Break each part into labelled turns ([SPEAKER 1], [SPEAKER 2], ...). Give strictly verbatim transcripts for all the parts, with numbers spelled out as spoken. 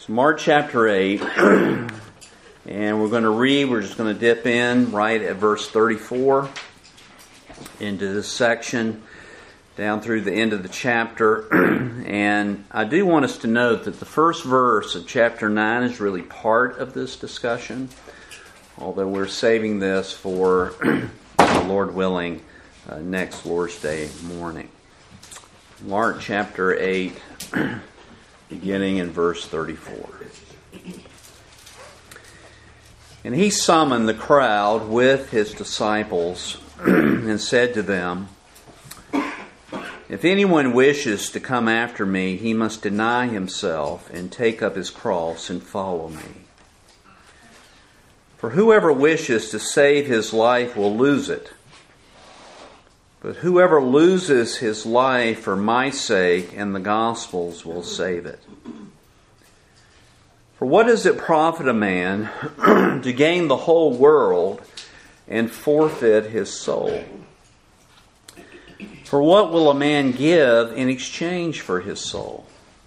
[SPEAKER 1] Mark chapter eight, and we're going to read, we're just going to dip in right at verse thirty-four into this section down through the end of the chapter. And I do want us to note that the first verse of chapter nine is really part of this discussion, although we're saving this for, Lord willing, uh, next Lord's Day morning. Mark chapter eight, beginning in verse thirty-four. And he summoned the crowd with his disciples and said to them, "If anyone wishes to come after me, he must deny himself and take up his cross and follow me. For whoever wishes to save his life will lose it. But whoever loses his life for my sake and the gospel's will save it. For what does it profit a man to gain the whole world and forfeit his soul? For what will a man give in exchange for his soul?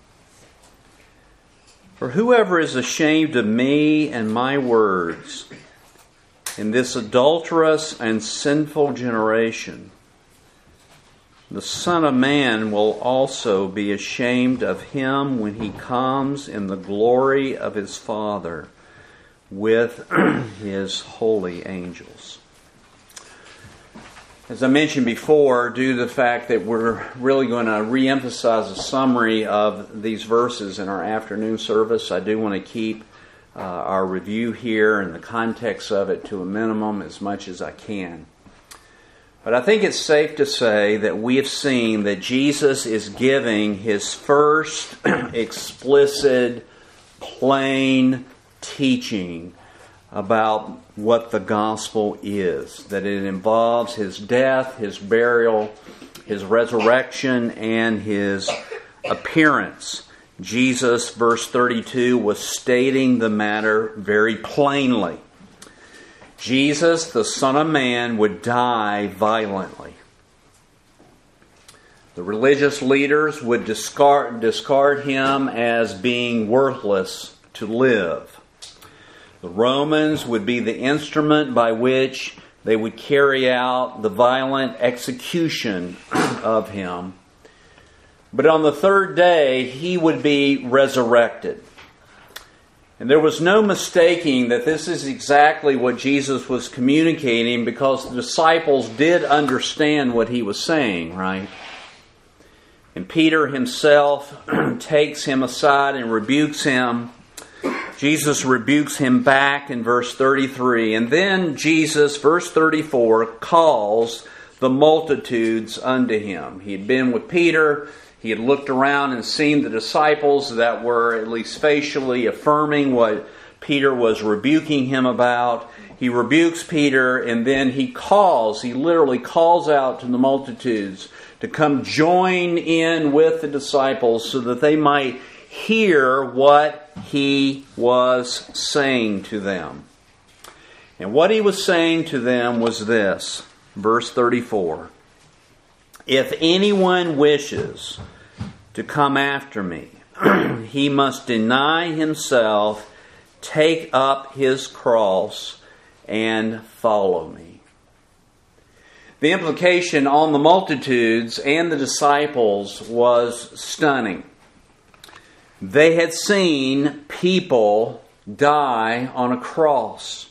[SPEAKER 1] For whoever is ashamed of me and my words in this adulterous and sinful generation, the Son of Man will also be ashamed of him when he comes in the glory of his Father with his holy angels." As I mentioned before, due to the fact that we're really going to re-emphasize a summary of these verses in our afternoon service, I do want to keep uh, our review here and the context of it to a minimum as much as I can. But I think it's safe to say that we have seen that Jesus is giving his first explicit, plain teaching about what the gospel is. That it involves his death, his burial, his resurrection, and his appearance. Jesus, verse thirty-two, was stating the matter very plainly. Jesus, the Son of Man, would die violently. The religious leaders would discard, discard him as being worthless to live. The Romans would be the instrument by which they would carry out the violent execution of him. But on the third day, he would be resurrected. And there was no mistaking that this is exactly what Jesus was communicating, because the disciples did understand what he was saying, right? And Peter himself takes him aside and rebukes him. Jesus rebukes him back in verse thirty-three. And then Jesus, verse thirty-four, calls the multitudes unto him. He had been with Peter. He had looked around and seen the disciples that were at least facially affirming what Peter was rebuking him about. He rebukes Peter, and then he calls, he literally calls out to the multitudes to come join in with the disciples so that they might hear what he was saying to them. And what he was saying to them was this, verse thirty-four. "If anyone wishes to come after me, he must deny himself, take up his cross, and follow me." The implication on the multitudes and the disciples was stunning. They had seen people die on a cross.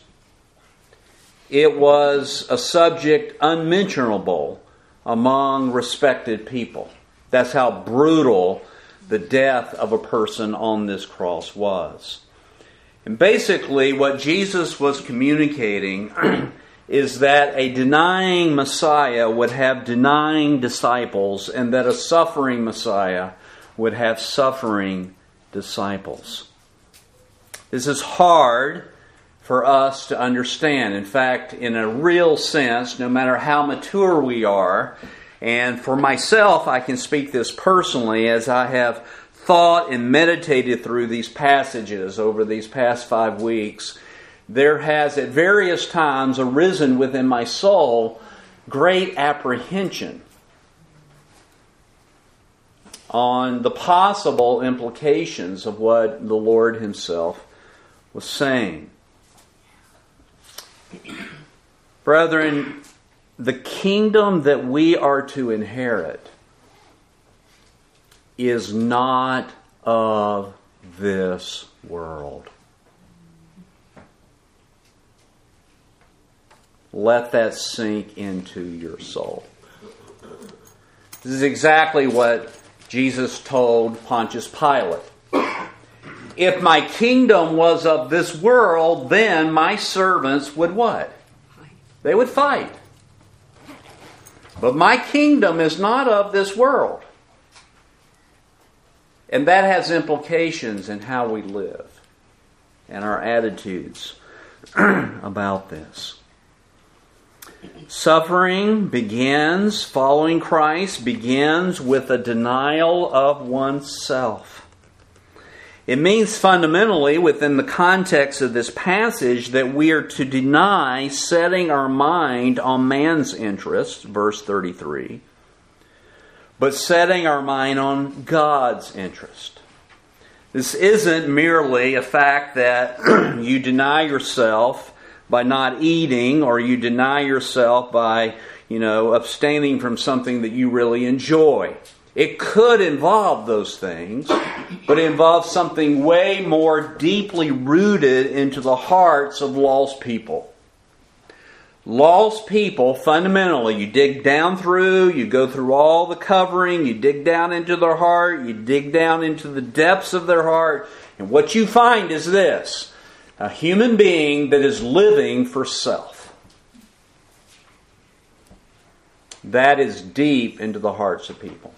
[SPEAKER 1] It was a subject unmentionable among respected people. That's how brutal the death of a person on this cross was. And basically what Jesus was communicating is that a denying Messiah would have denying disciples, and that a suffering Messiah would have suffering disciples. This is hard for us to understand. In fact, in a real sense, no matter how mature we are, and for myself, I can speak this personally as I have thought and meditated through these passages over these past five weeks, there has at various times arisen within my soul great apprehension on the possible implications of what the Lord himself was saying. Brethren, the kingdom that we are to inherit is not of this world. Let that sink into your soul. This is exactly what Jesus told Pontius Pilate. If my kingdom was of this world, then my servants would what? They would fight. But my kingdom is not of this world. And that has implications in how we live and our attitudes about this. Suffering begins, following Christ begins with a denial of oneself. It means fundamentally, within the context of this passage, that we are to deny setting our mind on man's interests, verse thirty-three, but setting our mind on God's interest. This isn't merely a fact that you deny yourself by not eating, or you deny yourself by, you know, abstaining from something that you really enjoy. It could involve those things, but it involves something way more deeply rooted into the hearts of lost people. Lost people, fundamentally, you dig down through, you go through all the covering, you dig down into their heart, you dig down into the depths of their heart, and what you find is this: a human being that is living for self. That is deep into the hearts of people.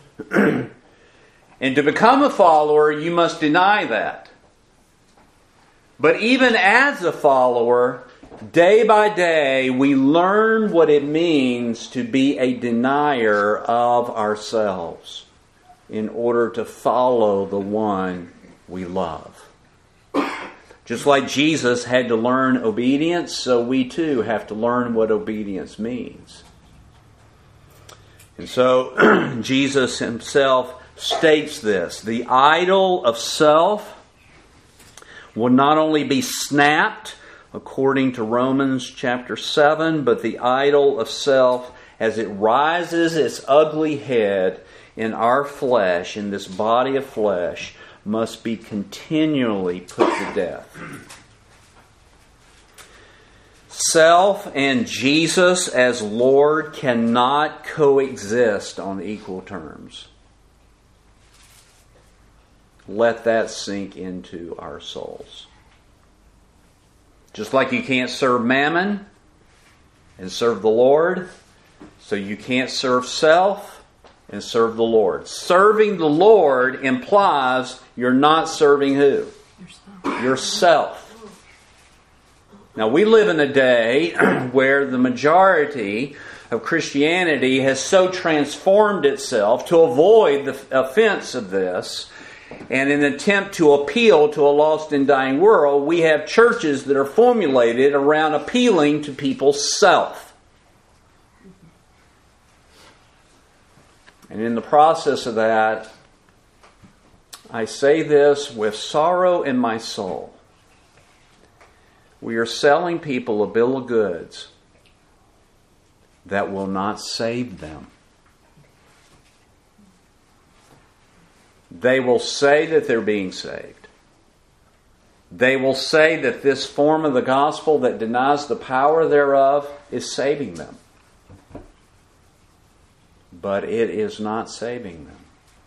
[SPEAKER 1] And to become a follower, you must deny that. But even as a follower, day by day, we learn what it means to be a denier of ourselves in order to follow the one we love. Just like Jesus had to learn obedience, so we too have to learn what obedience means. And so Jesus himself states this: the idol of self will not only be snapped, according to Romans chapter seven, but the idol of self, as it rises its ugly head in our flesh, in this body of flesh, must be continually put to death. Self and Jesus as Lord cannot coexist on equal terms. Let that sink into our souls. Just like you can't serve mammon and serve the Lord, so you can't serve self and serve the Lord. Serving the Lord implies you're not serving who? Yourself. Yourself. Now, we live in a day where the majority of Christianity has so transformed itself to avoid the offense of this. And in an attempt to appeal to a lost and dying world, we have churches that are formulated around appealing to people's self. And in the process of that, I say this with sorrow in my soul. We are selling people a bill of goods that will not save them. They will say that they're being saved. They will say that this form of the gospel that denies the power thereof is saving them. But it is not saving them.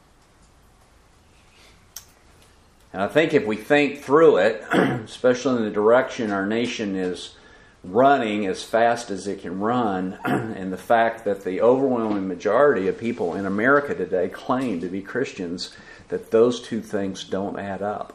[SPEAKER 1] And I think if we think through it, especially in the direction our nation is running as fast as it can run, and the fact that the overwhelming majority of people in America today claim to be Christians, that those two things don't add up.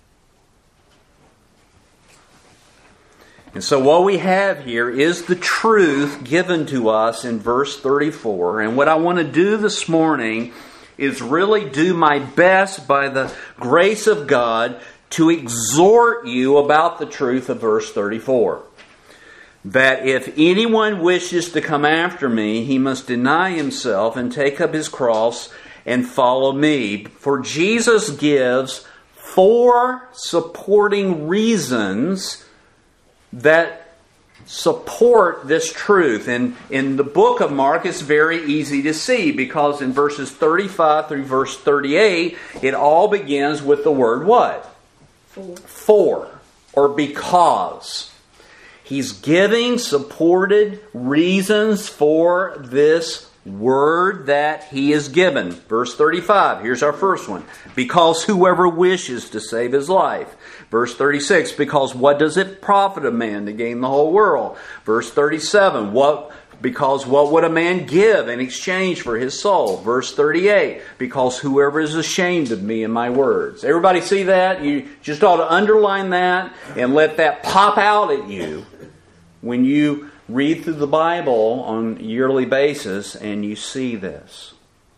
[SPEAKER 1] And so what we have here is the truth given to us in verse thirty-four. And what I want to do this morning is really do my best by the grace of God to exhort you about the truth of verse thirty-four. That if anyone wishes to come after me, he must deny himself and take up his cross and follow me. For Jesus gives four supporting reasons that support this truth. And in the book of Mark, it's very easy to see, because in verses thirty-five through verse thirty-eight, it all begins with the word what? For. For, or because. He's giving supported reasons for this word that he is given. Verse thirty-five, here's our first one. Because whoever wishes to save his life. Verse thirty-six, because what does it profit a man to gain the whole world? Verse thirty-seven, what because what would a man give in exchange for his soul? Verse thirty-eight, because whoever is ashamed of me and my words. Everybody see that? You just ought to underline that and let that pop out at you when you read through the Bible on a yearly basis and you see this.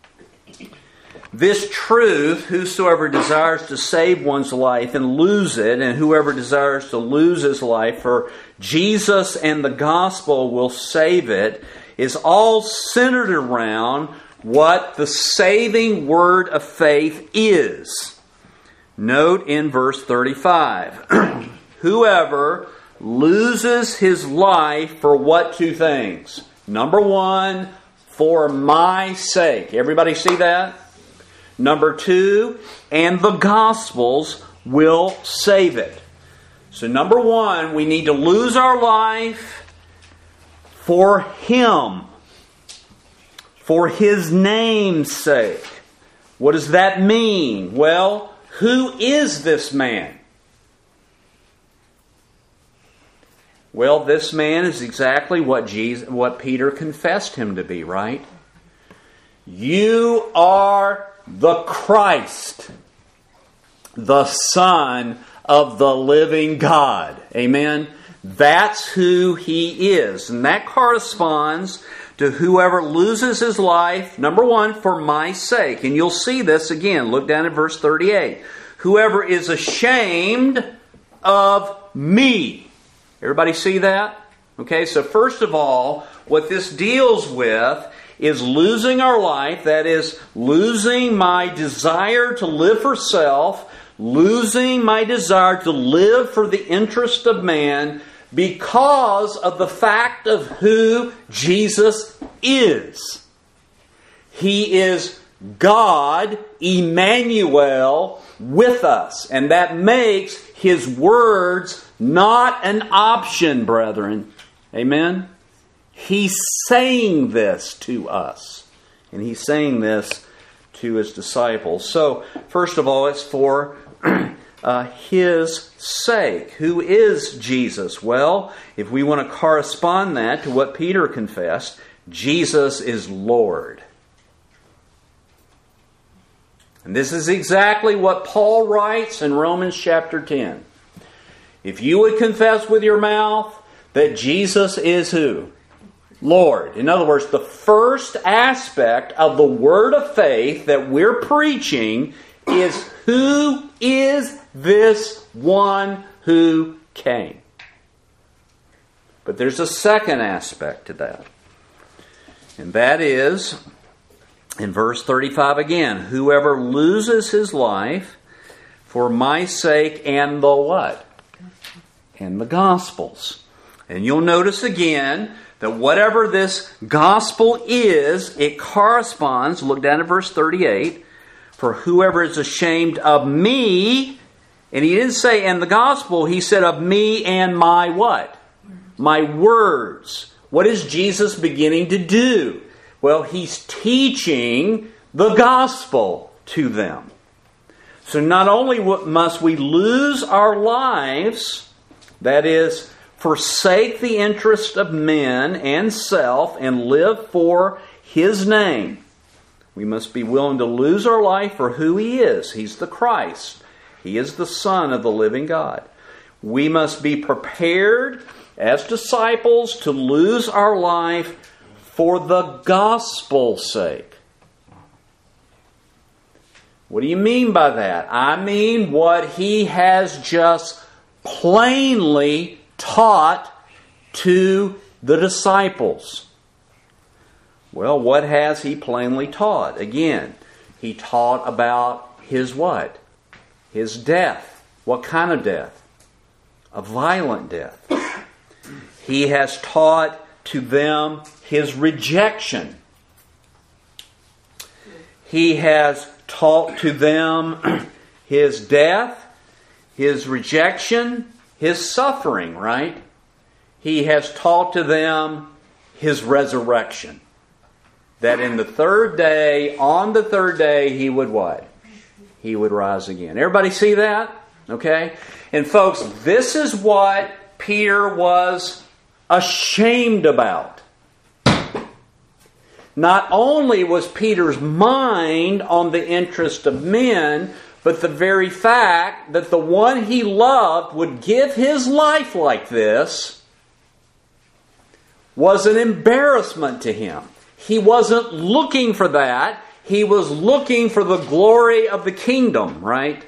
[SPEAKER 1] This truth, whosoever desires to save one's life and lose it, and whoever desires to lose his life for Jesus and the gospel will save it, is all centered around what the saving word of faith is. Note in verse thirty-five, whoever loses his life for what two things? Number one, for my sake. Everybody see that? Number two, and the Gospels will save it. So number one, we need to lose our life for Him, for His name's sake. What does that mean? Well, who is this man? Well, this man is exactly what Jesus, what Peter confessed him to be, right? You are the Christ, the Son of the living God. Amen? That's who He is. And that corresponds to whoever loses his life, number one, for my sake. And you'll see this again. Look down at verse thirty-eight. Whoever is ashamed of me. Everybody see that? Okay, so first of all, what this deals with is losing our life, that is, losing my desire to live for self, losing my desire to live for the interest of man because of the fact of who Jesus is. He is God, Emmanuel, with us. And that makes His words not an option, brethren. Amen? He's saying this to us. And He's saying this to His disciples. So, first of all, it's for uh, His sake. Who is Jesus? Well, if we want to correspond that to what Peter confessed, Jesus is Lord. And this is exactly what Paul writes in Romans chapter ten. If you would confess with your mouth that Jesus is who? Lord. In other words, the first aspect of the word of faith that we're preaching is who is this one who came? But there's a second aspect to that. And that is, in verse thirty-five again, whoever loses his life for my sake and the what? And the Gospels. And you'll notice again that whatever this gospel is, it corresponds, look down at verse thirty-eight, for whoever is ashamed of me, and he didn't say and the gospel, he said of me and my what? My words. What is Jesus beginning to do? Well, He's teaching the gospel to them. So not only must we lose our lives, that is, forsake the interest of men and self and live for His name. We must be willing to lose our life for who He is. He's the Christ. He is the Son of the living God. We must be prepared as disciples to lose our life for the gospel's sake. What do you mean by that? I mean what He has just plainly taught to the disciples. Well, what has He plainly taught? Again, He taught about His what? His death. What kind of death? A violent death. He has taught to them His rejection. He has taught to them His death, His rejection, His suffering, right? He has taught to them His resurrection. That in the third day, on the third day, He would what? He would rise again. Everybody see that? Okay? And folks, this is what Peter was ashamed about. Not only was Peter's mind on the interest of men, but the very fact that the one he loved would give his life like this was an embarrassment to him. He wasn't looking for that. He was looking for the glory of the kingdom, right?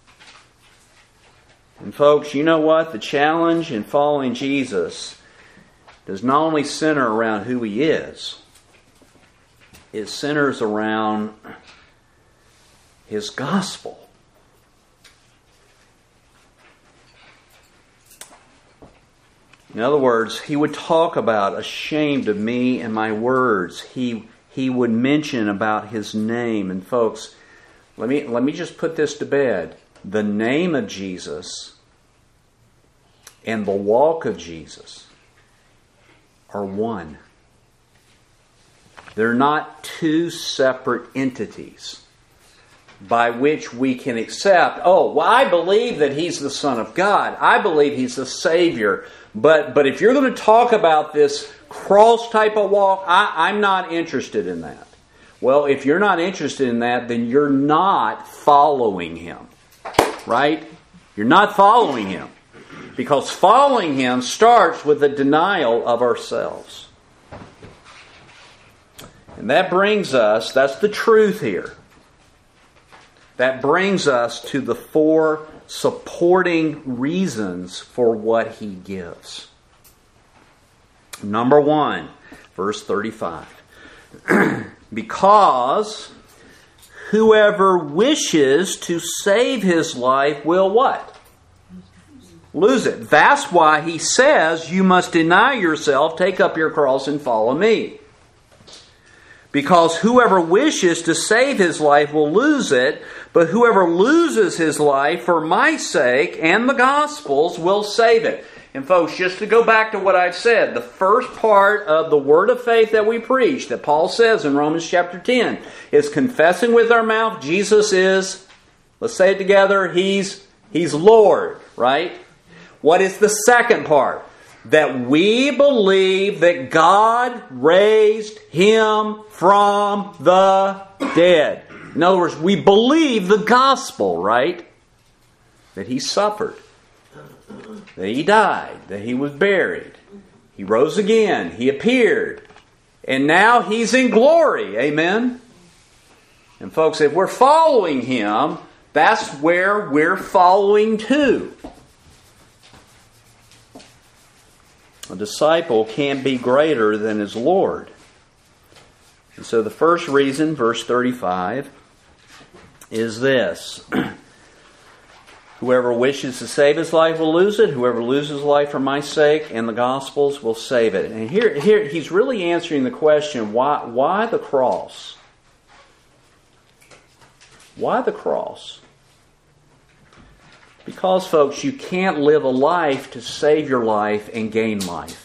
[SPEAKER 1] And folks, you know what? The challenge in following Jesus does not only center around who He is, it centers around His gospel. In other words, He would talk about ashamed of me and my words. He he would mention about His name. And folks, let me let me just put this to bed. The name of Jesus and the walk of Jesus are one. They're not two separate entities by which we can accept, oh, well, I believe that He's the Son of God. I believe He's the Savior. But but if you're going to talk about this cross type of walk, I, I'm not interested in that. Well, if you're not interested in that, then you're not following Him. Right? You're not following Him. Because following Him starts with a denial of ourselves. And that brings us, that's the truth here. That brings us to the four supporting reasons for what He gives. Number one, verse thirty-five. Because whoever wishes to save his life will what? Lose it. That's why He says you must deny yourself, take up your cross and follow me. Because whoever wishes to save his life will lose it, but whoever loses his life for my sake and the gospel's will save it. And folks, just to go back to what I've said, the first part of the word of faith that we preach, that Paul says in Romans chapter ten, is confessing with our mouth Jesus is, let's say it together, He's, He's Lord, right? What is the second part? That we believe that God raised Him from the dead. In other words, we believe the gospel, right? That He suffered, that He died, that He was buried, He rose again, He appeared, and now He's in glory. Amen? And folks, if we're following Him, that's where we're following to. A disciple can't be greater than his Lord. And so the first reason, verse thirty-five, is this. Whoever wishes to save his life will lose it. Whoever loses life for my sake and the gospel's will save it. And here, here he's really answering the question, why, why the cross? Why the cross? Because, folks, you can't live a life to save your life and gain life.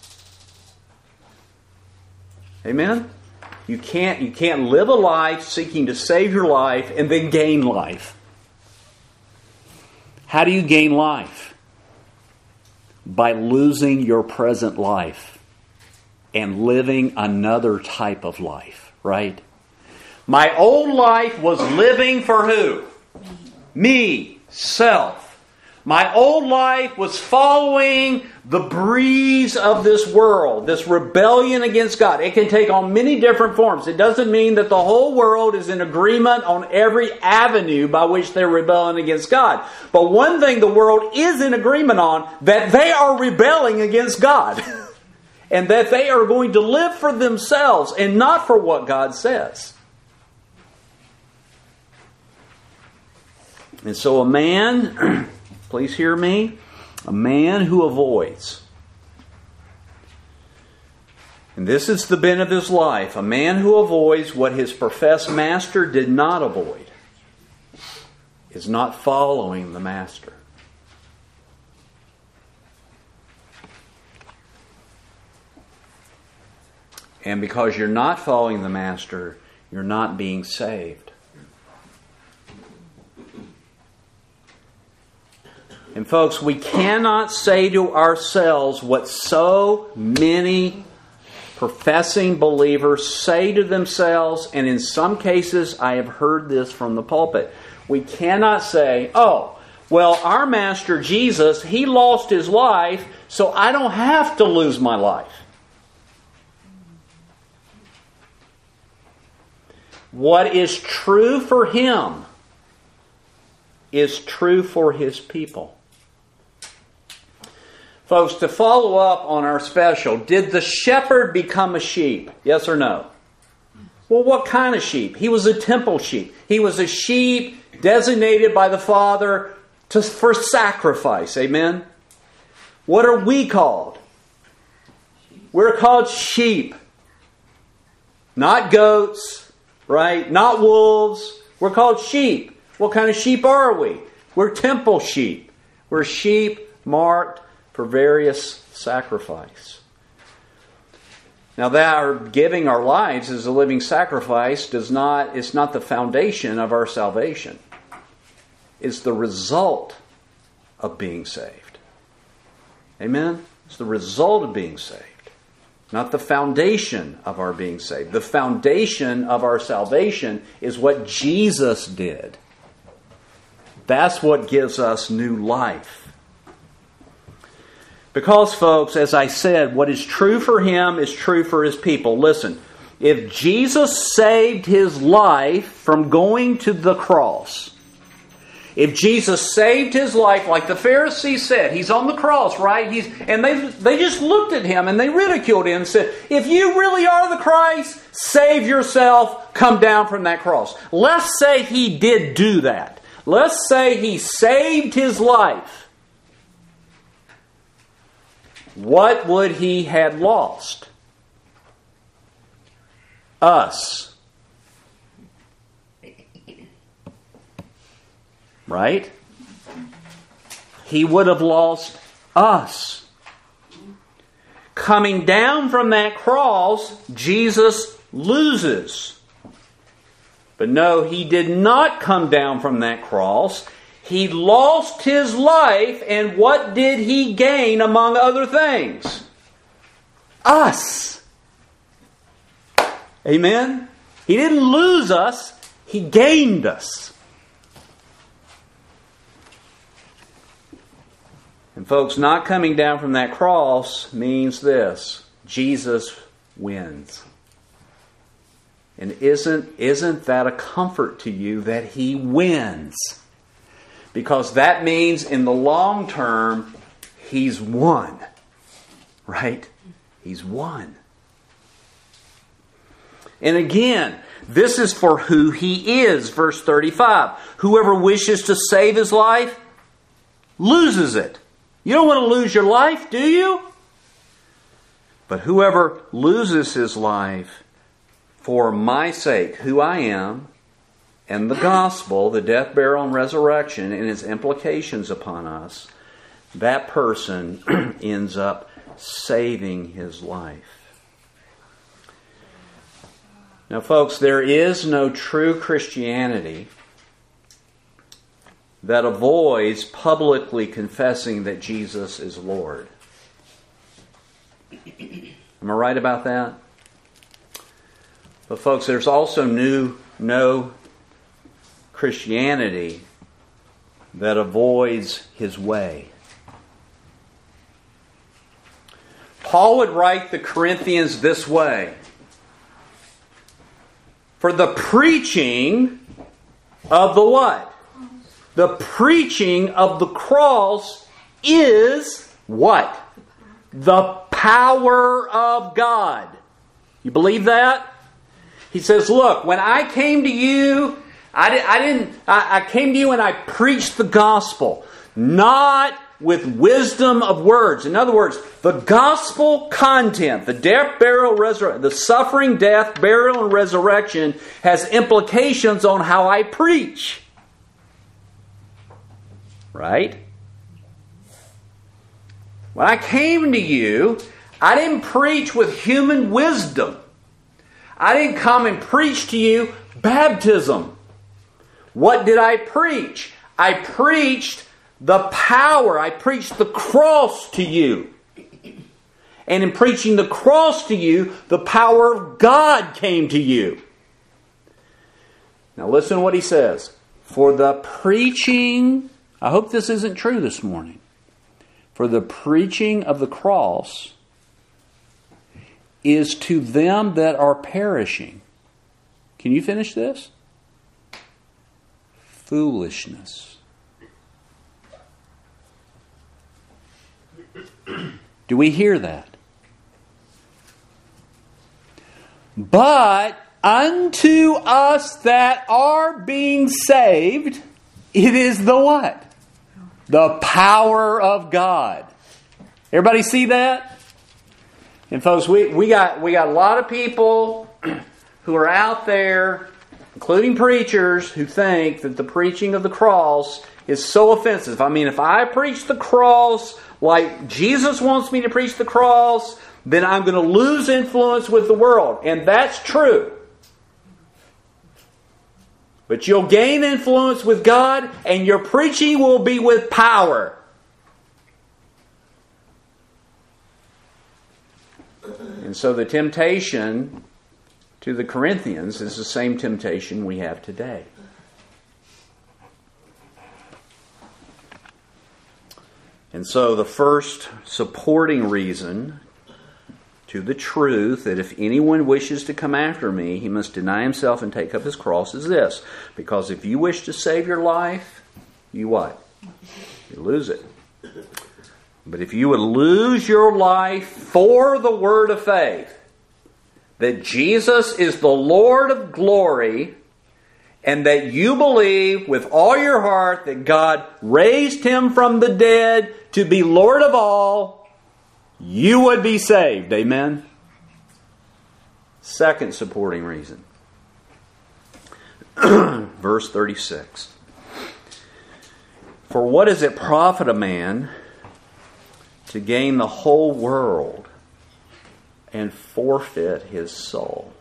[SPEAKER 1] Amen? You can't, you can't live a life seeking to save your life and then gain life. How do you gain life? By losing your present life and living another type of life, right? My old life was living for who? Me. Self. My old life was following the breeze of this world, this rebellion against God. It can take on many different forms. It doesn't mean that the whole world is in agreement on every avenue by which they're rebelling against God. But one thing the world is in agreement on, that they are rebelling against God. And that they are going to live for themselves and not for what God says. And so a man, please hear me, a man who avoids, and this is the bent of his life, a man who avoids what his professed master did not avoid is not following the master. And because you're not following the master, you're not being saved. And folks, we cannot say to ourselves what so many professing believers say to themselves, and in some cases I have heard this from the pulpit. We cannot say, oh, well, our Master Jesus, He lost His life, so I don't have to lose my life. What is true for Him is true for His people. Folks, to follow up on our special, did the shepherd become a sheep? Yes or no? Well, what kind of sheep? He was a temple sheep. He was a sheep designated by the Father to, for sacrifice. Amen? What are we called? We're called sheep. Not goats, right? Not wolves. We're called sheep. What kind of sheep are we? We're temple sheep. We're sheep marked for various sacrifice. Now that our giving our lives as a living sacrifice does not, it's not the foundation of our salvation. It's the result of being saved. Amen? It's the result of being saved. Not the foundation of our being saved. The foundation of our salvation is what Jesus did. That's what gives us new life. Because, folks, as I said, what is true for Him is true for His people. Listen, if Jesus saved His life from going to the cross, if Jesus saved His life, like the Pharisees said, He's on the cross, right? He's, and they, they just looked at Him and they ridiculed Him and said, if you really are the Christ, save yourself, come down from that cross. Let's say He did do that. Let's say He saved His life. What would He had lost? Us. Right? He would have lost us. Coming down from that cross, Jesus loses. But no, He did not come down from that cross. He lost His life, and what did He gain among other things? Us. Amen? He didn't lose us, He gained us. And folks, not coming down from that cross means this: Jesus wins. And isn't, isn't that a comfort to you that He wins? Because that means in the long term, He's won. Right? He's won. And again, this is for who He is. Verse thirty-five. Whoever wishes to save his life, loses it. You don't want to lose your life, do you? But whoever loses his life for my sake, who I am, and the gospel, the death, burial, and resurrection, and its implications upon us, that person ends up saving his life. Now, folks, there is no true Christianity that avoids publicly confessing that Jesus is Lord. Am I right about that? But, folks, there's also new, no Christianity that avoids His way. Paul would write the Corinthians this way: for the preaching of the what? The preaching of the cross is what? The power of God. You believe that? He says, look, when I came to you, I, di- I didn't. I, I came to you and I preached the gospel, not with wisdom of words. In other words, the gospel content, the death, burial, resurrection, the suffering, death, burial, and resurrection has implications on how I preach. Right? When I came to you, I didn't preach with human wisdom. I didn't come and preach to you baptism. What did I preach? I preached the power. I preached the cross to you. And in preaching the cross to you, the power of God came to you. Now listen to what he says. For the preaching, I hope this isn't true this morning. For the preaching of the cross is to them that are perishing. Can you finish this? Foolishness. Do we hear that? But unto us that are being saved, it is the what? The power of God. Everybody see that? And folks, we, we got we got a lot of people who are out there, including preachers, who think that the preaching of the cross is so offensive. I mean, if I preach the cross like Jesus wants me to preach the cross, then I'm going to lose influence with the world. And that's true. But you'll gain influence with God, and your preaching will be with power. And so the temptation to the Corinthians is the same temptation we have today. And so the first supporting reason to the truth that if anyone wishes to come after me, he must deny himself and take up his cross is this. Because if you wish to save your life, you what? You lose it. But if you would lose your life for the word of faith, that Jesus is the Lord of glory, and that you believe with all your heart that God raised Him from the dead to be Lord of all, you would be saved. Amen? Second supporting reason. Verse thirty-six. For what does it profit a man to gain the whole world and forfeit his soul?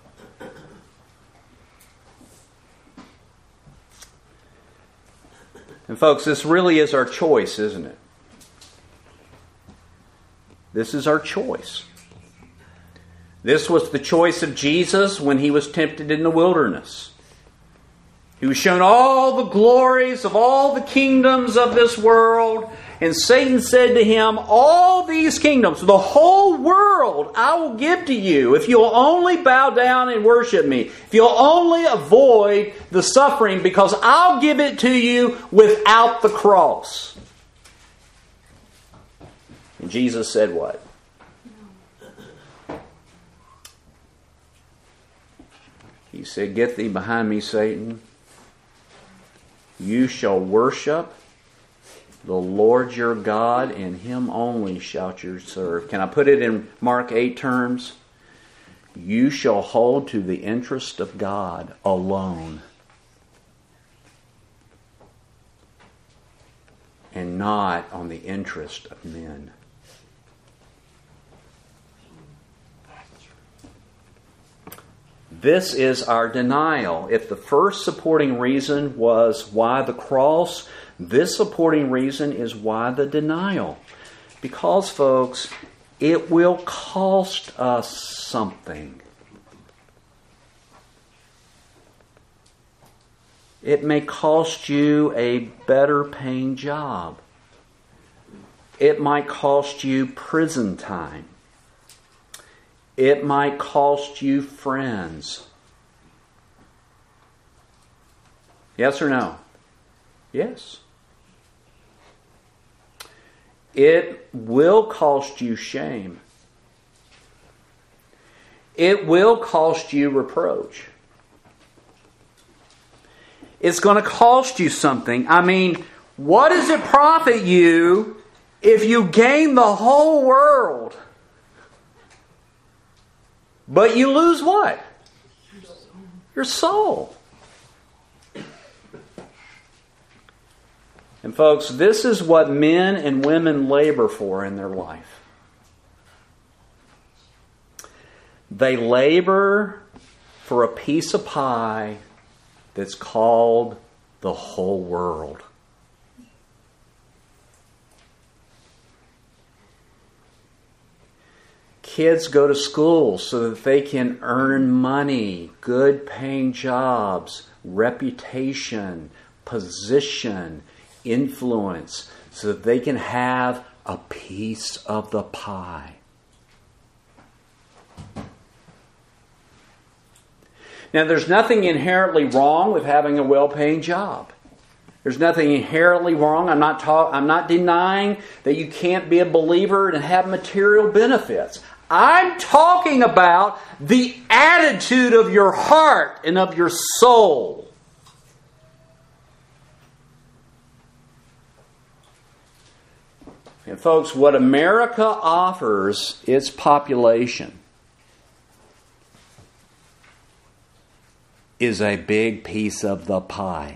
[SPEAKER 1] And folks, this really is our choice, isn't it? This is our choice. This was the choice of Jesus when He was tempted in the wilderness. He was shown all the glories of all the kingdoms of this world. And Satan said to Him, all these kingdoms, the whole world, I will give to you if you'll only bow down and worship me. If you'll only avoid the suffering, because I'll give it to you without the cross. And Jesus said what? He said, get thee behind me, Satan. You shall worship the Lord your God, and Him only shalt you serve. Can I put it in Mark eight terms? You shall hold to the interest of God alone, and not on the interest of men. This is our denial. If the first supporting reason was why the cross, this supporting reason is why the denial. Because, folks, it will cost us something. It may cost you a better paying job. It might cost you prison time. It might cost you friends. Yes or no? Yes. It will cost you shame. It will cost you reproach. it's going to cost you something. I mean, what does it profit you if you gain the whole world, but you lose what? Your soul. And folks, this is what men and women labor for in their life. They labor for a piece of pie that's called the whole world. Kids go to school so that they can earn money, good paying jobs, reputation, position, influence, so that they can have a piece of the pie. Now, there's nothing inherently wrong with having a well-paying job. There's nothing inherently wrong. I'm not ta- I'm not denying that you can't be a believer and have material benefits. I'm talking about the attitude of your heart and of your soul. And folks, what America offers its population is a big piece of the pie.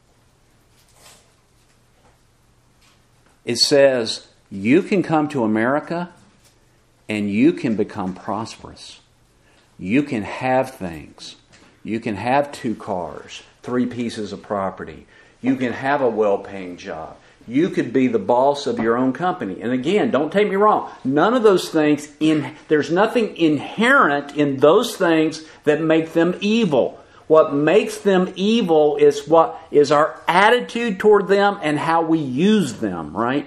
[SPEAKER 1] It says you can come to America and you can become prosperous. You can have things. You can have two cars, three pieces of property. You can have a well-paying job. You could be the boss of your own company. And again, don't take me wrong. None of those things, in, there's nothing inherent in those things that make them evil. What makes them evil is what is our attitude toward them and how we use them, right?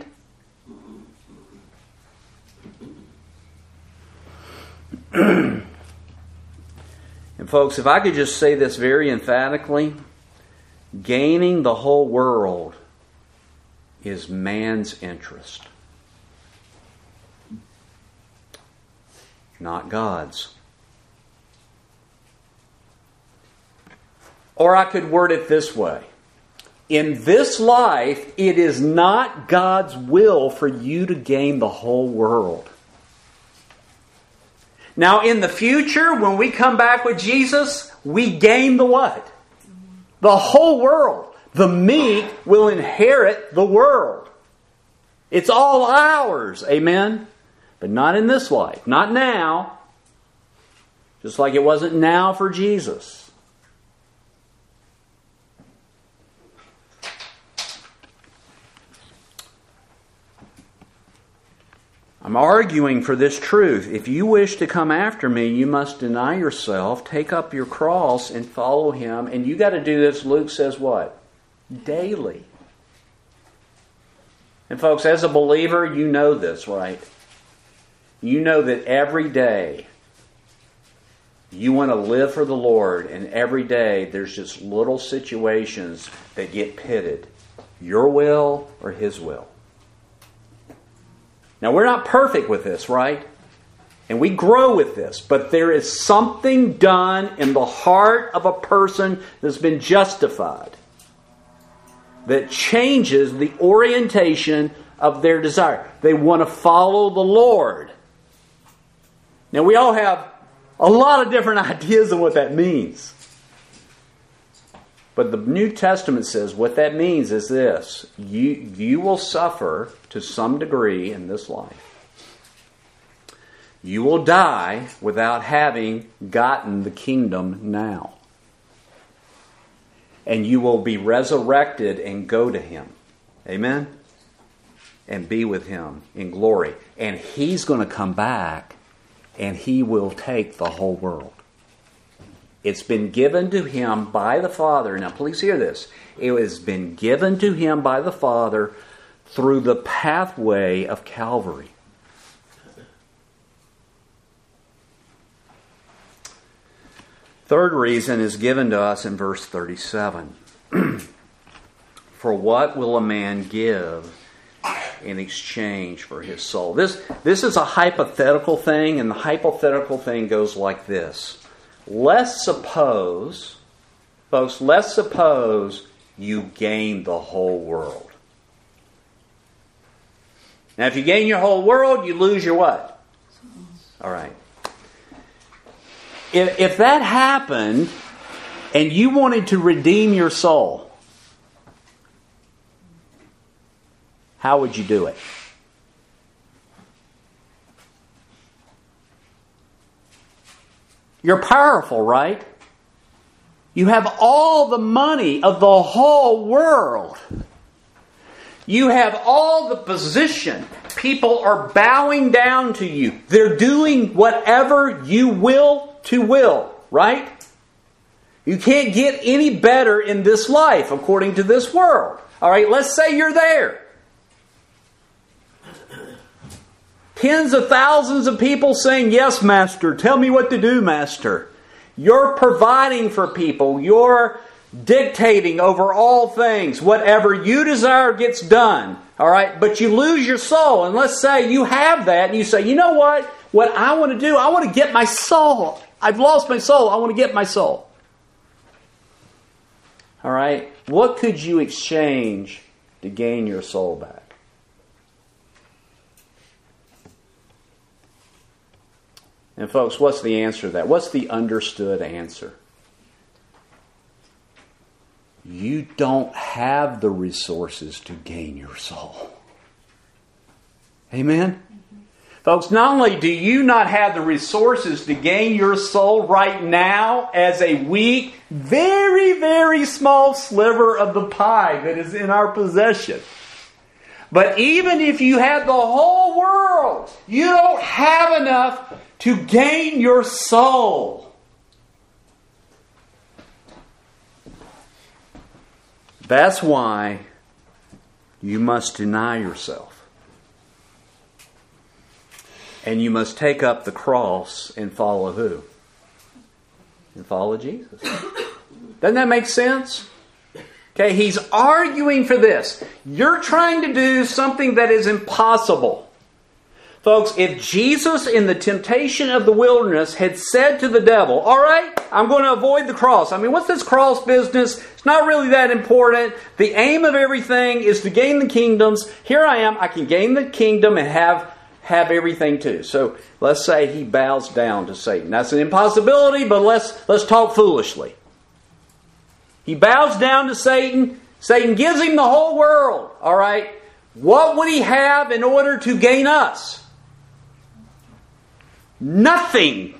[SPEAKER 1] And folks, if I could just say this very emphatically, gaining the whole world is man's interest, not God's. Or I could word it this way. In this life, it is not God's will for you to gain the whole world. Now, in the future, when we come back with Jesus, we gain the what? The whole world. The meek will inherit the world. It's all ours. Amen? But not in this life. Not now. Just like it wasn't now for Jesus. I'm arguing for this truth. If you wish to come after me, you must deny yourself, take up your cross, and follow Him. And you got to do this, Luke says what? Daily. And folks, as a believer, you know this, right? You know that every day you want to live for the Lord, and every day there's just little situations that get pitted. Your will or His will. Now, we're not perfect with this, right? And we grow with this. But there is something done in the heart of a person that's been justified that changes the orientation of their desire. They want to follow the Lord. Now, we all have a lot of different ideas of what that means. But the New Testament says what that means is this. You, you will suffer to some degree in this life. You will die without having gotten the kingdom now. And you will be resurrected and go to Him. Amen? And be with Him in glory. And He's going to come back and He will take the whole world. It's been given to Him by the Father. Now, please hear this. It has been given to Him by the Father through the pathway of Calvary. Third reason is given to us in verse thirty-seven. For what will a man give in exchange for his soul? This, this is a hypothetical thing, and the hypothetical thing goes like this. Let's suppose, folks, let's suppose you gain the whole world. Now, if you gain your whole world, you lose your what? All right. If, if that happened and you wanted to redeem your soul, how would you do it? You're powerful, right? You have all the money of the whole world. You have all the position. People are bowing down to you. They're doing whatever you will to will, right? You can't get any better in this life according to this world. All right, let's say you're there. Tens of thousands of people saying, "Yes, Master. Tell me what to do, Master." You're providing for people. You're dictating over all things. Whatever you desire gets done. All right? But you lose your soul. And let's say you have that and you say, "You know what? What I want to do, I want to get my soul. I've lost my soul. I want to get my soul." All right? What could you exchange to gain your soul back? And folks, what's the answer to that? What's the understood answer? You don't have the resources to gain your soul. Amen? Mm-hmm. Folks, not only do you not have the resources to gain your soul right now as a weak, very, very small sliver of the pie that is in our possession, but even if you had the whole world, you don't have enough to gain your soul. That's why you must deny yourself. And you must take up the cross and follow who? And follow Jesus. Doesn't that make sense? Okay, he's arguing for this. You're trying to do something that is impossible. Folks, if Jesus in the temptation of the wilderness had said to the devil, "All right, I'm going to avoid the cross. I mean, what's this cross business? It's not really that important. The aim of everything is to gain the kingdoms. Here I am. I can gain the kingdom and have, have everything too." So let's say he bows down to Satan. That's an impossibility, but let's, let's talk foolishly. He bows down to Satan. Satan gives him the whole world. All right. What would he have in order to gain us? Nothing.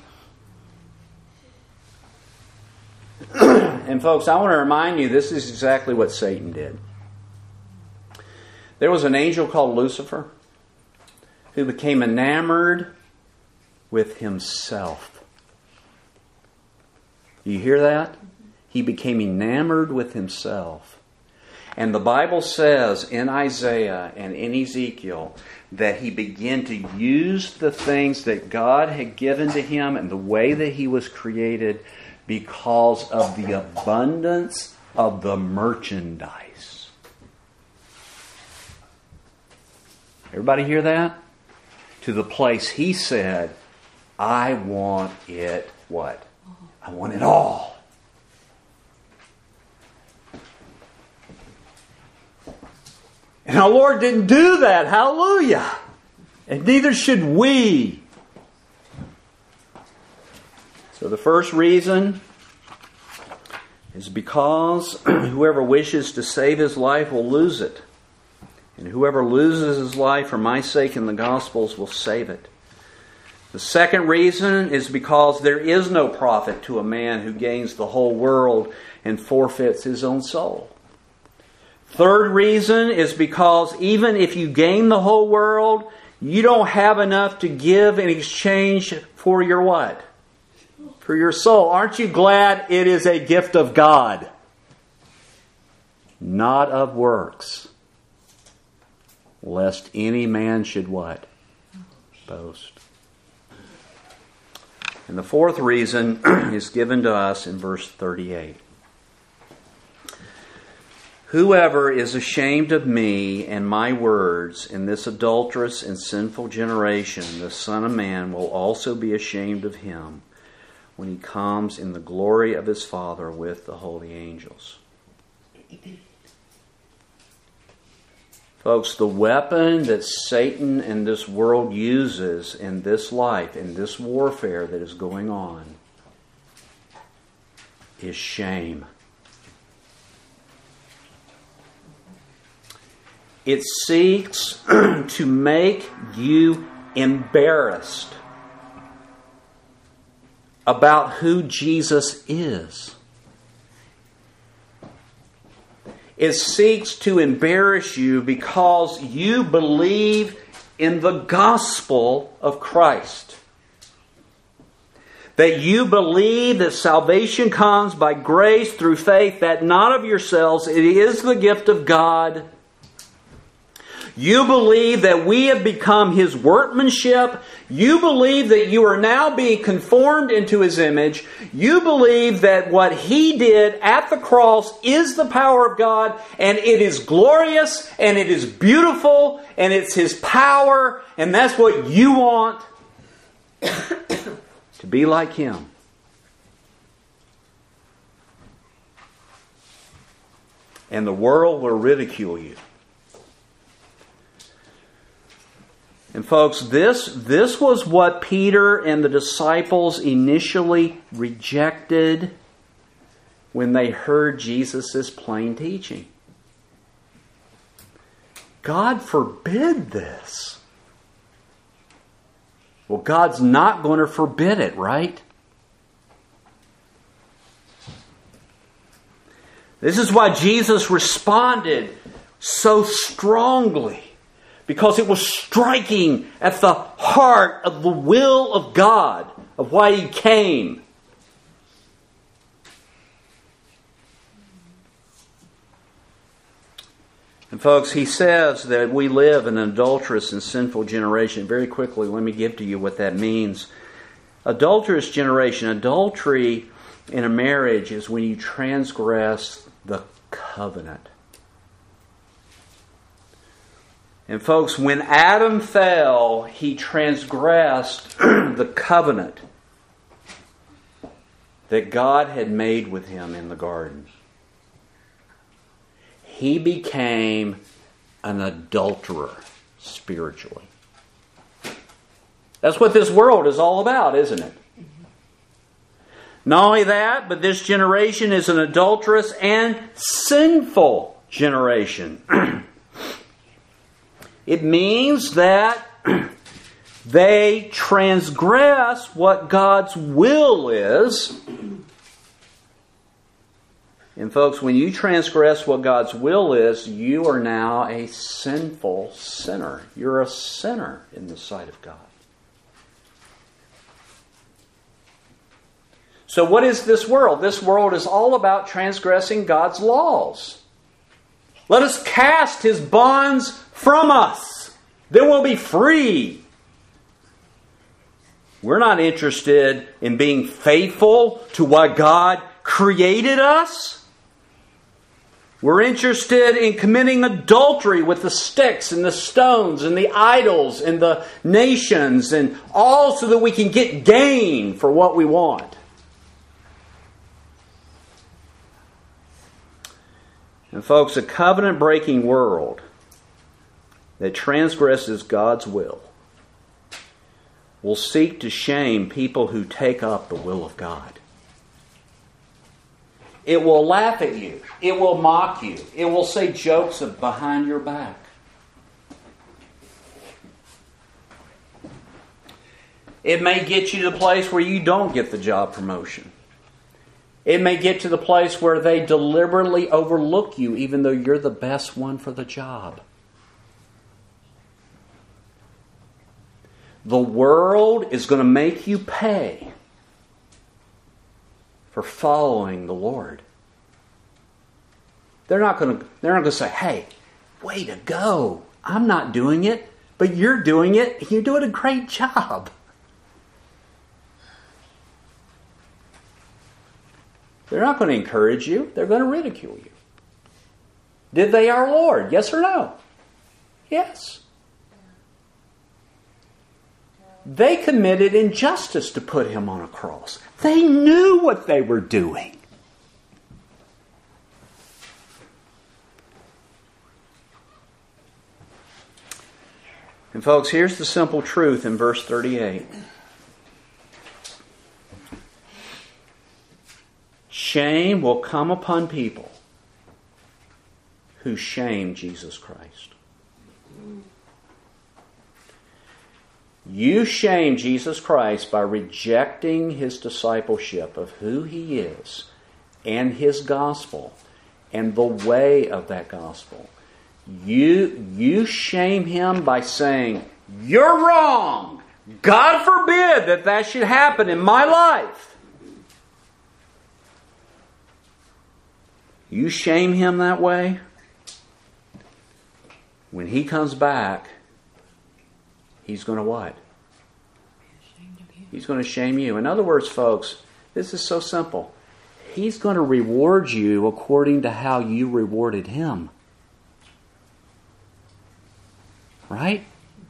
[SPEAKER 1] And folks, I want to remind you, this is exactly what Satan did. There was an angel called Lucifer who became enamored with himself. You hear that? He became enamored with himself. And the Bible says in Isaiah and in Ezekiel that he began to use the things that God had given to him and the way that he was created because of the abundance of the merchandise. Everybody hear that? To the place he said, "I want it," what? "I want it all." And our Lord didn't do that. Hallelujah. And neither should we. So the first reason is because whoever wishes to save his life will lose it. And whoever loses his life for my sake in the Gospels will save it. The second reason is because there is no profit to a man who gains the whole world and forfeits his own soul. Third reason is because even if you gain the whole world, you don't have enough to give in exchange for your what? For your soul. Aren't you glad it is a gift of God? Not of works. Lest any man should what? Boast. And the fourth reason is given to us in verse thirty-eight. Whoever is ashamed of me and my words in this adulterous and sinful generation, the Son of Man will also be ashamed of him when he comes in the glory of his Father with the holy angels. Folks, the weapon that Satan and this world uses in this life, in this warfare that is going on, is shame. It seeks to make you embarrassed about who Jesus is. It seeks to embarrass you because you believe in the gospel of Christ. That you believe that salvation comes by grace through faith, that not of yourselves, it is the gift of God. You believe that we have become His workmanship. You believe that you are now being conformed into His image. You believe that what He did at the cross is the power of God, and it is glorious, and it is beautiful, and it's His power, and that's what you want. To be like Him. And the world will ridicule you. And folks, this, this was what Peter and the disciples initially rejected when they heard Jesus' plain teaching. God forbid this. Well, God's not going to forbid it, right? This is why Jesus responded so strongly. Because it was striking at the heart of the will of God, of why He came. And folks, He says that we live in an adulterous and sinful generation. Very quickly, let me give to you what that means. Adulterous generation. Adultery in a marriage is when you transgress the covenant. And folks, when Adam fell, he transgressed the covenant that God had made with him in the garden. He became an adulterer spiritually. That's what this world is all about, isn't it? Not only that, but this generation is an adulterous and sinful generation. It means that they transgress what God's will is. And folks, when you transgress what God's will is, you are now a sinful sinner. You're a sinner in the sight of God. So what is this world? This world is all about transgressing God's laws. Let us cast His bonds from us. Then we'll be free. We're not interested in being faithful to what God created us. We're interested in committing adultery with the sticks and the stones and the idols and the nations, and all so that we can get gain for what we want. And folks, a covenant-breaking world that transgresses God's will will seek to shame people who take up the will of God. It will laugh at you. It will mock you. It will say jokes behind your back. It may get you to the place where you don't get the job promotion. It may get to the place where they deliberately overlook you even though you're the best one for the job. The world is going to make you pay for following the Lord. They're not going to, they're not going to say, hey, way to go. I'm not doing it, but you're doing it. You're doing a great job. They're not going to encourage you. They're going to ridicule you. Did they our Lord? Yes or no? Yes. They committed injustice to put Him on a cross. They knew what they were doing. And folks, here's the simple truth in verse thirty-eight. Shame will come upon people who shame Jesus Christ. You shame Jesus Christ by rejecting His discipleship of who He is and His gospel and the way of that gospel. You, you shame Him by saying, "You're wrong. God forbid that that should happen in my life." You shame Him that way. When He comes back, He's going to what? He's going to shame you. In other words, folks, this is so simple. He's going to reward you according to how you rewarded Him. Right?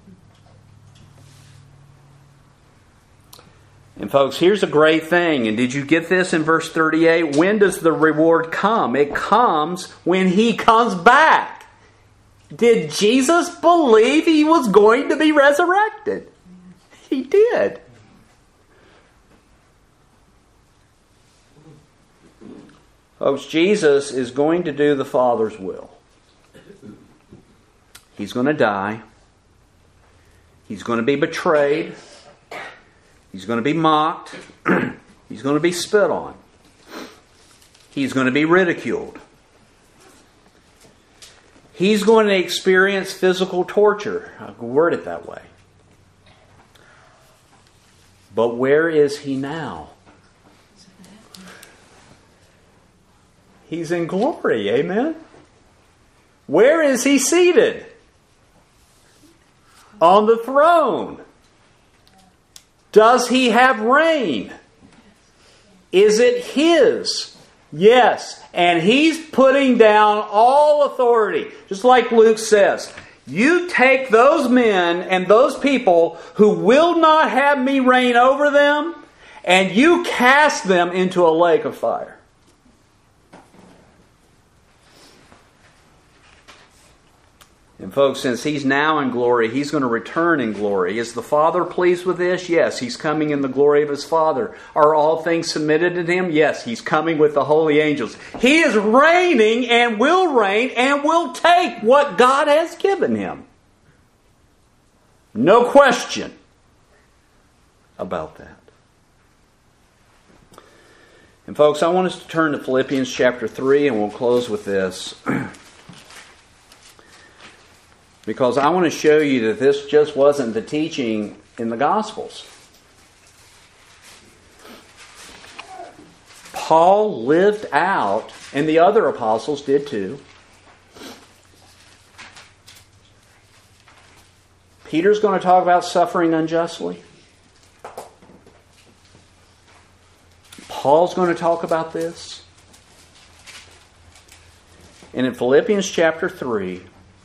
[SPEAKER 1] And folks, here's a great thing. And did you get this in verse thirty-eight? When does the reward come? It comes when He comes back. Did Jesus believe He was going to be resurrected? He did. Folks, Jesus is going to do the Father's will. He's going to die. He's going to be betrayed. He's going to be mocked. He's going to be spit on. He's going to be ridiculed. He's going to experience physical torture. I'll word it that way. But where is He now? He's in glory. Amen? Where is He seated? On the throne. Does He have reign? Is it His? Yes. And He's putting down all authority. Just like Luke says, you take those men and those people who will not have me reign over them, and you cast them into a lake of fire. And folks, since He's now in glory, He's going to return in glory. Is the Father pleased with this? Yes, He's coming in the glory of His Father. Are all things submitted to Him? Yes, He's coming with the holy angels. He is reigning and will reign and will take what God has given Him. No question about that. And folks, I want us to turn to Philippians chapter three, and we'll close with this. Because I want to show you that this just wasn't the teaching in the Gospels. Paul lived out, and the other apostles did too. Peter's going to talk about suffering unjustly. Paul's going to talk about this. And in Philippians chapter three,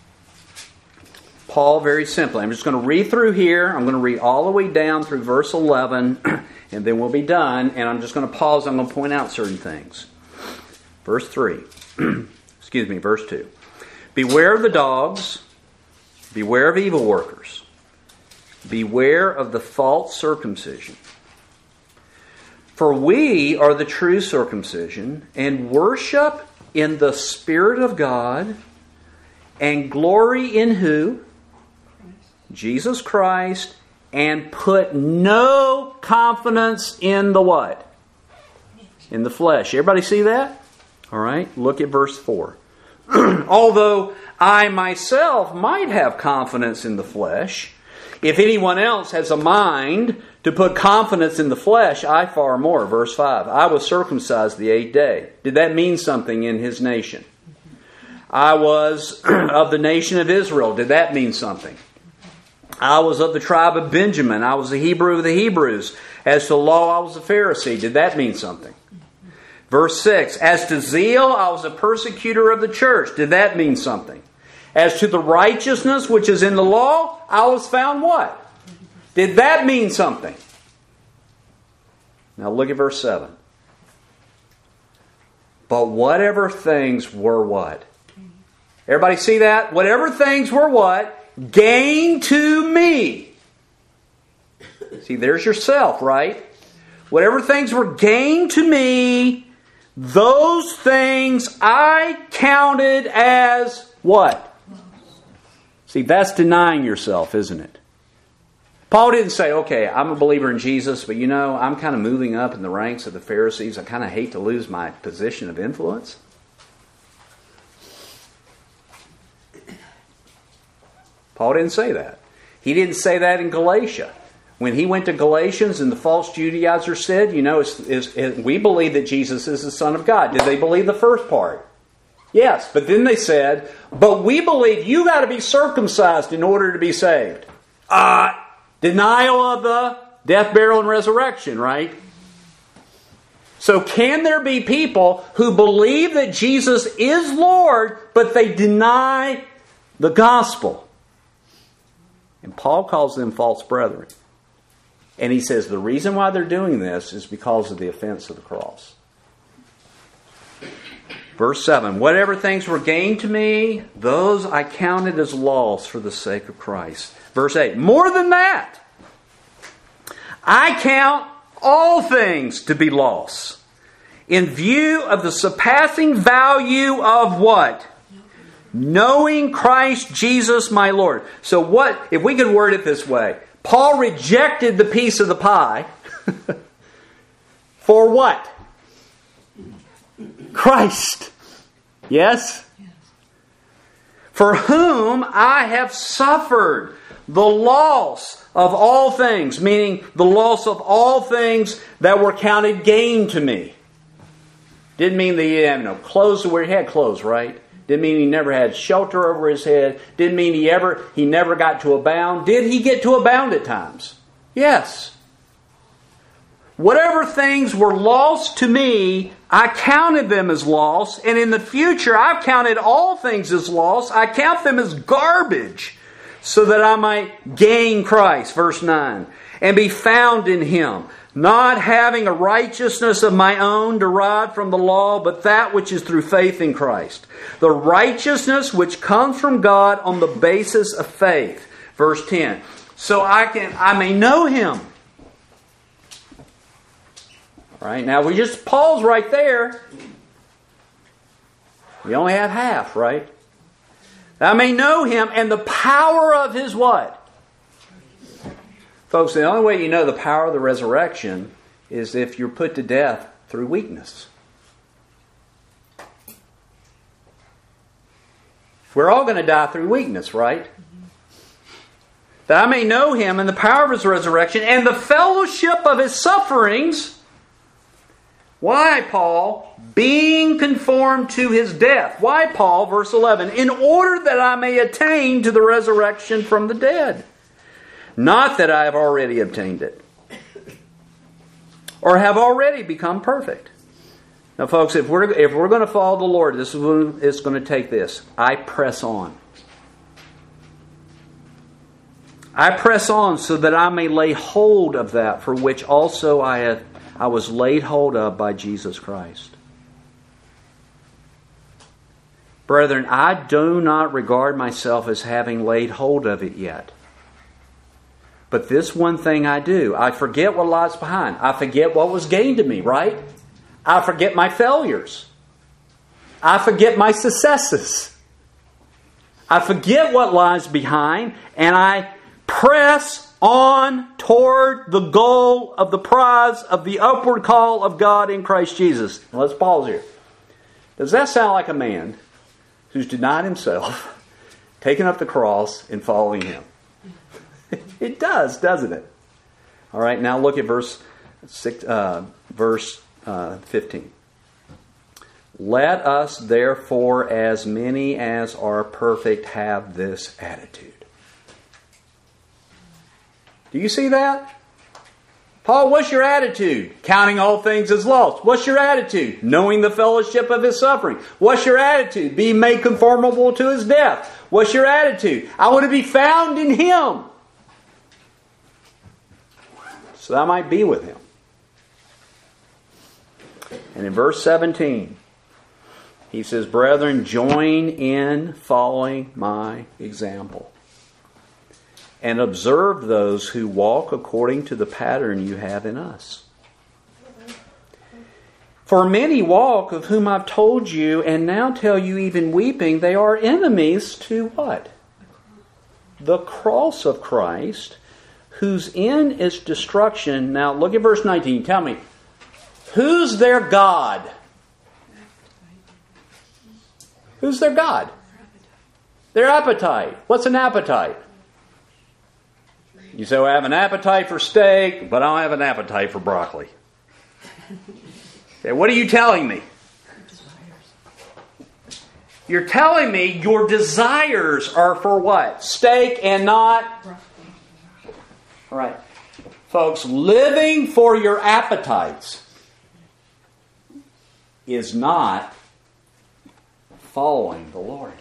[SPEAKER 1] Paul, very simply, I'm just going to read through here. I'm going to read all the way down through verse eleven, and then we'll be done. And I'm just going to pause. I'm going to point out certain things. Verse three. Excuse me, verse two. Beware of the dogs. Beware of evil workers. Beware of the false circumcision. For we are the true circumcision, and worship in the Spirit of God, and glory in who? Jesus Christ, and put no confidence in the what? In the flesh. Everybody see that? All right, look at verse four. Although I myself might have confidence in the flesh, if anyone else has a mind to put confidence in the flesh, I far more. Verse five. I was circumcised the eighth day. Did that mean something in his nation? I was of the nation of Israel. Did that mean something? I was of the tribe of Benjamin. I was a Hebrew of the Hebrews. As to law, I was a Pharisee. Did that mean something? Verse six. As to zeal, I was a persecutor of the church. Did that mean something? As to the righteousness which is in the law, I was found what? Did that mean something? Now look at verse seven. But whatever things were what? Everybody see that? Whatever things were what? gain to me. See, there's yourself, right? Whatever things were gain to me, those things I counted as what? See, that's denying yourself, isn't it? Paul didn't say, okay, I'm a believer in Jesus, but you know, I'm kind of moving up in the ranks of the Pharisees. I kind of hate to lose my position of influence. Paul didn't say that. He didn't say that in Galatia. When he went to Galatians and the false Judaizers said, you know, it's, it's, it, we believe that Jesus is the Son of God. Did they believe the first part? Yes, but then they said, but we believe you got to be circumcised in order to be saved. Uh, denial of the death, burial, and resurrection, right? So can there be people who believe that Jesus is Lord, but they deny the gospel? And Paul calls them false brethren. And he says the reason why they're doing this is because of the offense of the cross. Verse seven, whatever things were gained to me, those I counted as loss for the sake of Christ. Verse eight, more than that, I count all things to be loss in view of the surpassing value of what? Knowing Christ Jesus my Lord. So what, if we could word it this way, Paul rejected the piece of the pie for what? Christ. Yes? Yes? For whom I have suffered the loss of all things, meaning the loss of all things that were counted gain to me. Didn't mean that he had no clothes to wear. He had clothes, right? Didn't mean he never had shelter over his head. Didn't mean he ever he never got to abound. Did he get to abound at times? Yes. Whatever things were lost to me, I counted them as loss. And in the future, I've counted all things as loss. I count them as garbage so that I might gain Christ. Verse nine. And be found in Him, not having a righteousness of my own derived from the law, but that which is through faith in Christ. The righteousness which comes from God on the basis of faith. Verse ten. So I can I may know Him. All right, now we just pause right there. We only have half, right? I may know Him and the power of His what? Folks, the only way you know the power of the resurrection is if you're put to death through weakness. We're all going to die through weakness, right? That I may know Him and the power of His resurrection and the fellowship of His sufferings. Why, Paul? Being conformed to His death. Why, Paul? Verse eleven. In order that I may attain to the resurrection from the dead. Not that I have already obtained it. Or have already become perfect. Now, folks, if we're, if we're going to follow the Lord, this is what it's going to take this. I press on. I press on so that I may lay hold of that for which also I have I was laid hold of by Jesus Christ. Brethren, I do not regard myself as having laid hold of it yet. But this one thing I do, I forget what lies behind. I forget what was gained to me, right? I forget my failures. I forget my successes. I forget what lies behind, and I press on toward the goal of the prize of the upward call of God in Christ Jesus. Now let's pause here. Does that sound like a man who's denied himself, taken up the cross, and following Him? It does, doesn't it? All right, now look at verse six, uh, verse uh, fifteen. Let us therefore, as many as are perfect, have this attitude. Do you see that? Paul, what's your attitude? Counting all things as lost. What's your attitude? Knowing the fellowship of His suffering. What's your attitude? Being made conformable to His death. What's your attitude? I want to be found in Him, so that I might be with Him. And in verse seventeen, he says, brethren, join in following my example. and observe those who walk according to the pattern you have in us. For many walk, of whom I've told you, and now tell you even weeping, they are enemies to what? The cross of Christ, whose end is destruction. Now look at verse nineteen. Tell me, who's their God? Who's their God? Their appetite. What's an appetite? You say, well, I have an appetite for steak, but I don't have an appetite for broccoli. Okay, what are you telling me? You're telling me your desires are for what? Steak and not? All right. Folks, living for your appetites is not following the Lord.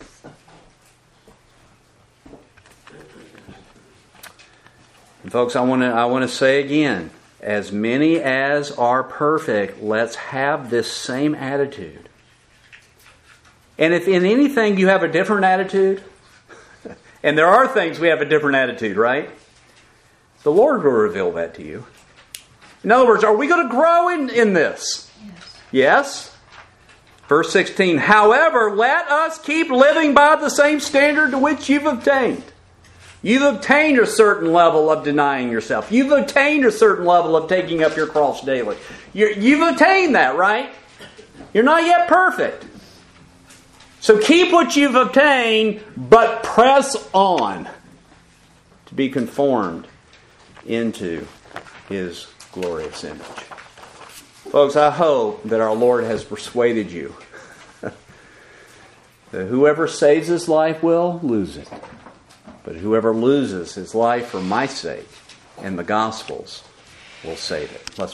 [SPEAKER 1] And folks, I want to I want to say again, as many as are perfect, let's have this same attitude. And if in anything you have a different attitude, and there are things we have a different attitude, right? The Lord will reveal that to you. In other words, are we going to grow in, in this? Yes. Yes? Verse sixteen, however, let us keep living by the same standard to which you've obtained. You've obtained a certain level of denying yourself. You've obtained a certain level of taking up your cross daily. You're, you've obtained that, right? You're not yet perfect. So keep what you've obtained, but press on to be conformed into His glorious image. Folks, I hope that our Lord has persuaded you that whoever saves his life will lose it. But whoever loses his life for my sake and the gospel's will save it. Let's